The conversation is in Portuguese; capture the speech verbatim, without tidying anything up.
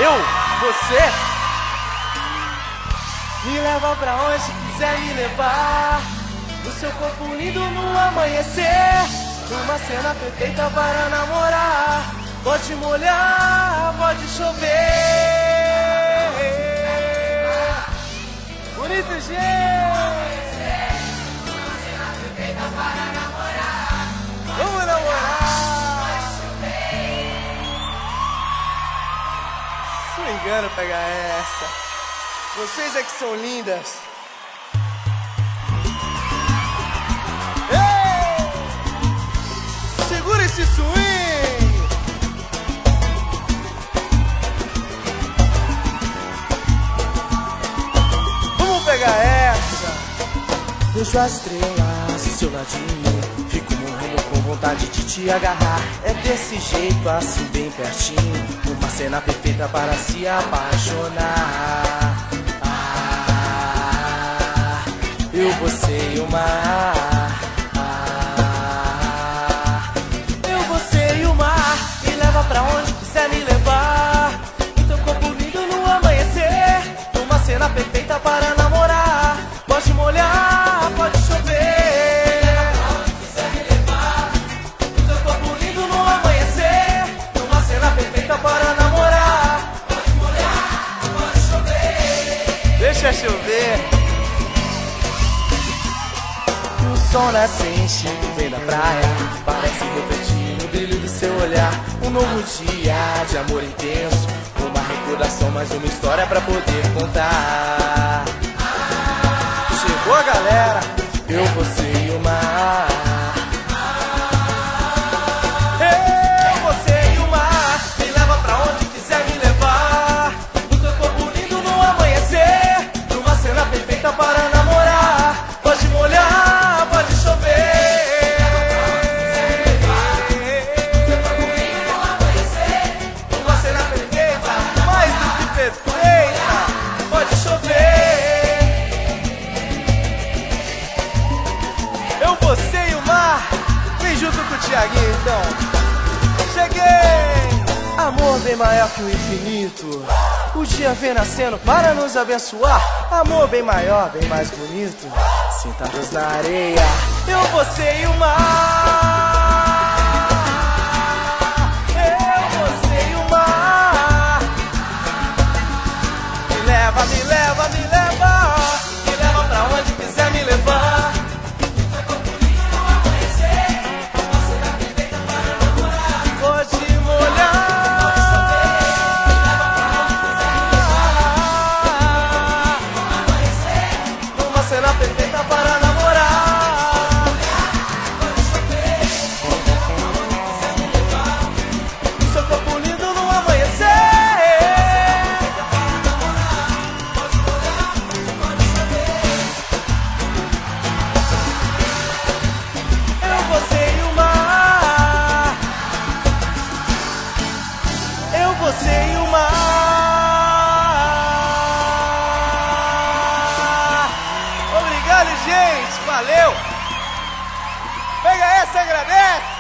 Eu, você. Me leva pra onde quiser me levar. O seu corpo lindo no amanhecer. Uma cena perfeita para namorar. Pode molhar, pode chover. Bonito, gente. Uma cena perfeita para namorar. Vamos namorar. Se não me engano, pegar essa. Vocês é que são lindas. Ei! Segura esse swing. Vamos pegar essa. Vejo as estrelas do seu ladinho. Fico morrendo com vontade de te agarrar. É desse jeito, assim bem pertinho. Uma cena perfeita para se apaixonar. Ah, eu, você e o mar. Ah, eu, você e o mar. Me leva pra onde quiser me levar. O teu corpo lindo no amanhecer. Uma cena perfeita para namorar. Pode molhar, pode chover. Para namorar, pode molhar, pode chover. Deixa chover. O sol nascente vem da praia, parece refletir no brilho do seu olhar. Um novo dia de amor intenso, uma recordação, mais uma história pra poder contar. Chegou a galera, eu, você e o mar. Para namorar, pode molhar, pode chover. Uma cena perfeita, mais do que perfeita, pode chover. Eu, você e o mar, vem junto com o Thiaguinho então. Cheguei! Amor bem maior que o infinito. O dia vem nascendo para nos abençoar. Amor bem maior, bem mais bonito. Sentados na areia, eu, você e o mar. Eu, você e o mar. Me leva, me leva, me leva. Me leva pra onde quiser me levar. Teu corpo lindo no amanhecer. Uma cena perfeita para namorar. Pode molhar. Cena perfeita para namorar. Pode chover. Seu corpo lindo no amanhecer. Pode molhar, pode chover. Eu, você e o mar. Eu, você e o mar. Obrigado, gente. Valeu. Pega essa, agradece.